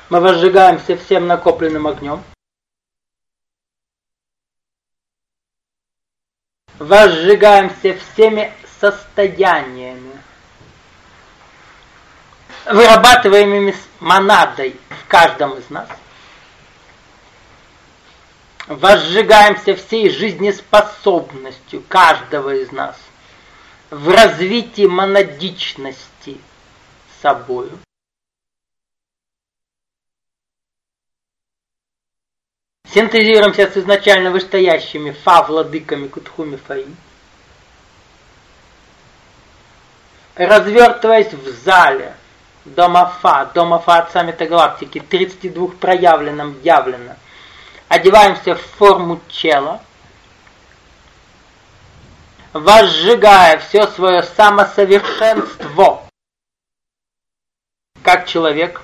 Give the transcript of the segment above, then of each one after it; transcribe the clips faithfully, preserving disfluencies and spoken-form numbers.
Мы возжигаемся всем накопленным огнем. Возжигаемся всеми состояниями, вырабатываемыми монадой в каждом из нас. Возжигаемся всей жизнеспособностью каждого из нас в развитии монадичности собою. Синтезируемся с изначально вышестоящими фа-владыками Кутхуми Фаи, развертываясь в зале Дома Фа, Дома Фа от саммита галактики, тридцати двух проявленном явлено, одеваемся в форму тела, возжигая все свое самосовершенство как человек,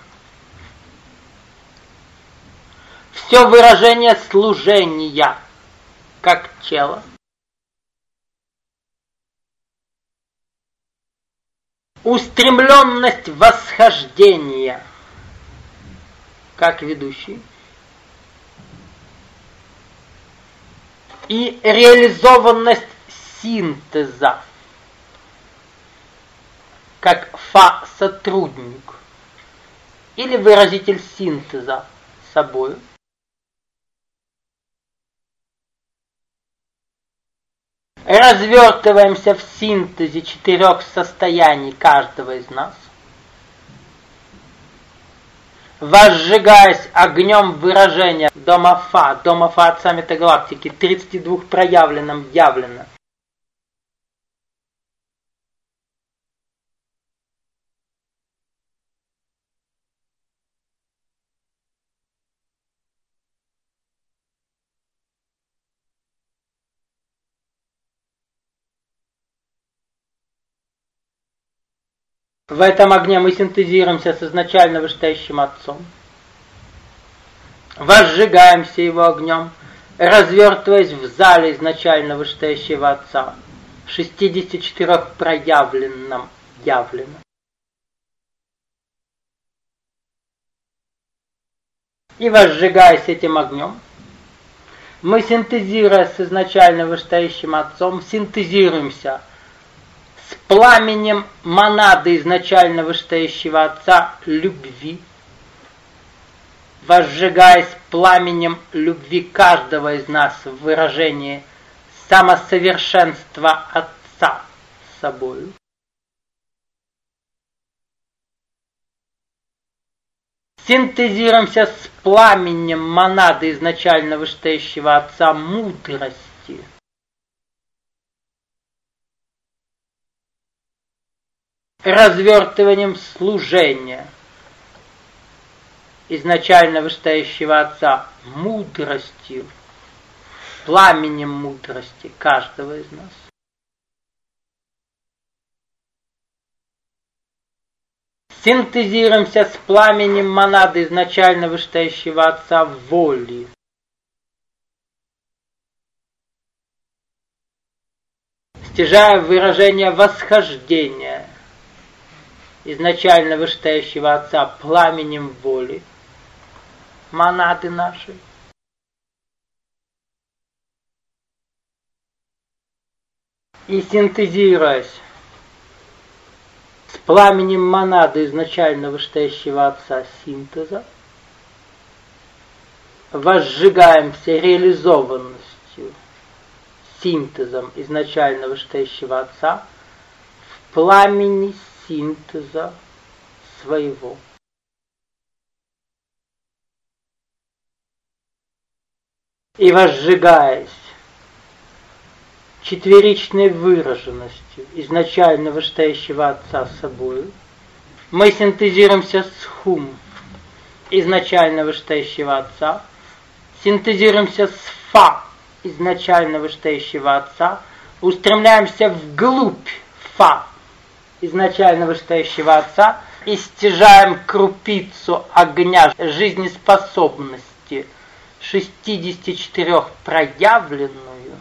все выражение служения как тело, устремленность восхождения как ведущий и реализованность синтеза как фа-сотрудник или выразитель синтеза собою. Развертываемся в синтезе четырех состояний каждого из нас, возжигаясь огнем выражения Дома Фа, Дома Фа от саммита галактики, тридцати двух проявленном явлено. В этом огне мы синтезируемся с изначально вышестоящим Отцом, возжигаемся его огнем, развертываясь в зале изначально вышестоящего Отца, шестидесяти четырёх проявленном явлено. И возжигаясь этим огнем, мы, синтезируя с изначально вышестоящим Отцом, синтезируемся с пламенем монады изначально вышестоящего Отца любви, возжигаясь пламенем любви каждого из нас в выражении самосовершенства Отца собою. Синтезируемся с пламенем монады изначально вышестоящего Отца мудрости, развертыванием служения изначально вышестоящего Отца мудростью, пламенем мудрости каждого из нас. Синтезируемся с пламенем монады изначально вышестоящего Отца воли, стяжая выражение восхождения изначально вышестоящего Отца пламенем воли монады нашей. И синтезируясь с пламенем монады изначально вышестоящего Отца синтеза, возжигаемся реализованностью, синтезом изначально вышестоящего Отца в пламени синтеза своего. И возжигаясь четверичной выраженностью изначально вышестоящего Отца собою, мы синтезируемся с хум изначально вышестоящего Отца, синтезируемся с фа изначально вышестоящего Отца, устремляемся вглубь фа изначально вышестоящего Отца и стяжаем крупицу огня жизнеспособности шестидесяти четырёх проявленную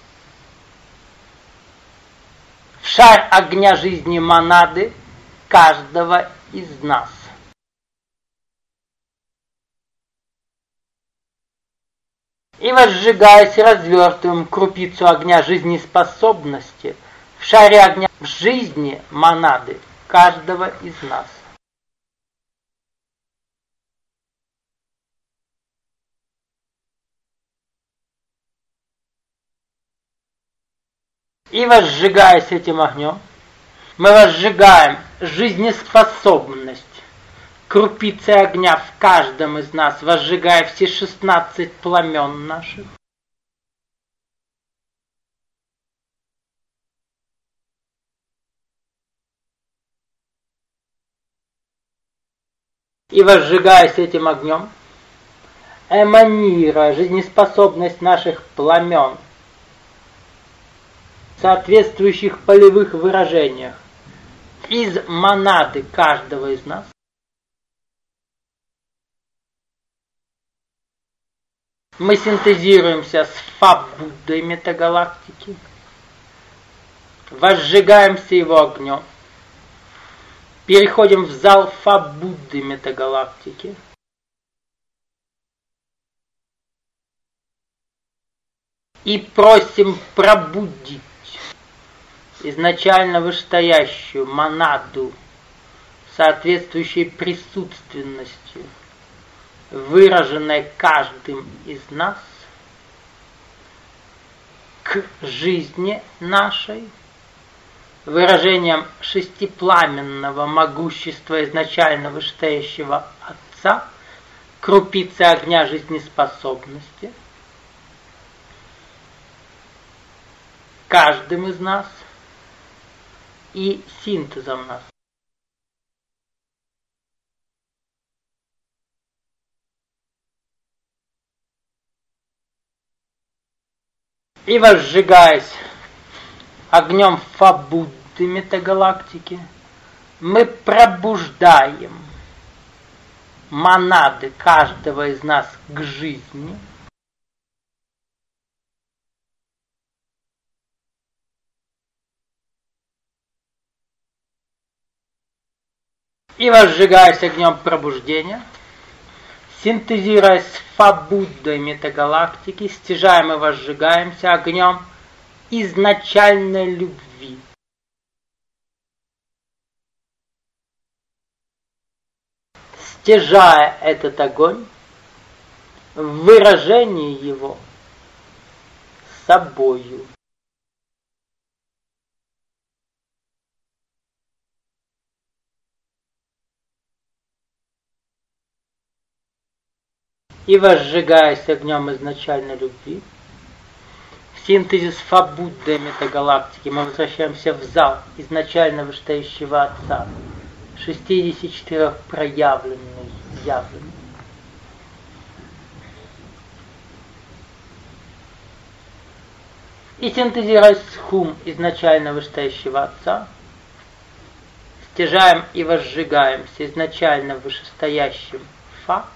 в шар огня жизни монады каждого из нас. И возжигаясь, развертываем крупицу огня жизнеспособности в шаре огня в жизни монады каждого из нас. И возжигаясь этим огнем, мы возжигаем жизнеспособность крупицы огня в каждом из нас, возжигая все шестнадцать пламен наших. И возжигаясь этим огнем, эманируя жизнеспособность наших пламен в соответствующих полевых выражениях из монады каждого из нас, мы синтезируемся с Фа-Буддой метагалактики, возжигаемся его огнем, переходим в зал Фа-Будды метагалактики, и просим пробудить изначально вышестоящую монаду, соответствующей присутственностью, выраженной каждым из нас, к жизни нашей, выражением шестипламенного могущества изначально вышестоящего Отца, крупицы огня жизнеспособности, каждым из нас и синтезом нас. И возжигаясь огнем Фа-Будды метагалактики, мы пробуждаем монады каждого из нас к жизни, и возжигаясь огнем пробуждения, синтезируясь с Фа-Буддой метагалактики, стяжаем и возжигаемся огнем изначальной любви. Стяжая этот огонь в выражении его собою. И возжигаясь огнем изначальной любви, в синтезе с Фа-Буддой метагалактики мы возвращаемся в зал изначально вышестоящего Отца, шестьдесят четыре проявленный, явленный. И синтезируя с Хум изначально вышестоящего Отца, стяжаем и возжигаемся изначально вышестоящим Фа,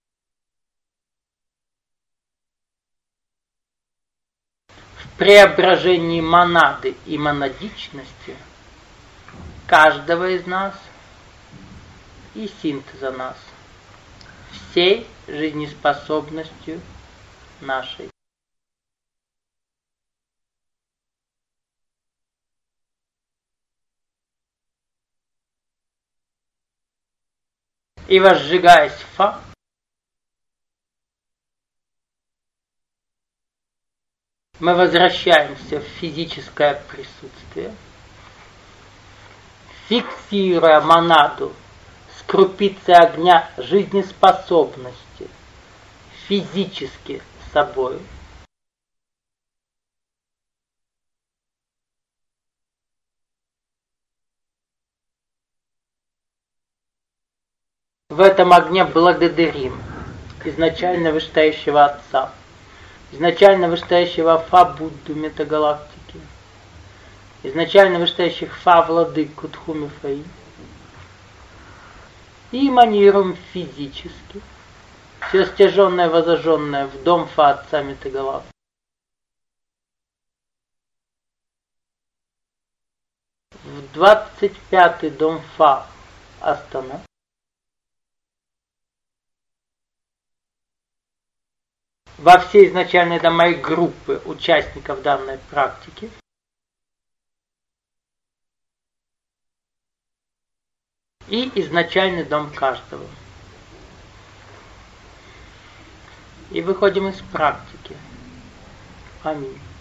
преображении монады и монадичности каждого из нас и синтеза нас, всей жизнеспособностью нашей. И возжигаясь Фа, мы возвращаемся в физическое присутствие, фиксируя монаду с крупицей огня жизнеспособности физически собой. В этом огне благодарим изначально вышестоящего Отца, изначально вышестоящего Фа-Будду метагалактики, изначально вышестоящих Фа-Владыку Тхуми-Фаи, и эманируем физически все стяженное, возожженное в дом Фа Отца метагалактики. В двадцать пятый дом Фа Астана, во все изначальные дома и группы участников данной практики. И изначальный дом каждого. И выходим из практики. Аминь.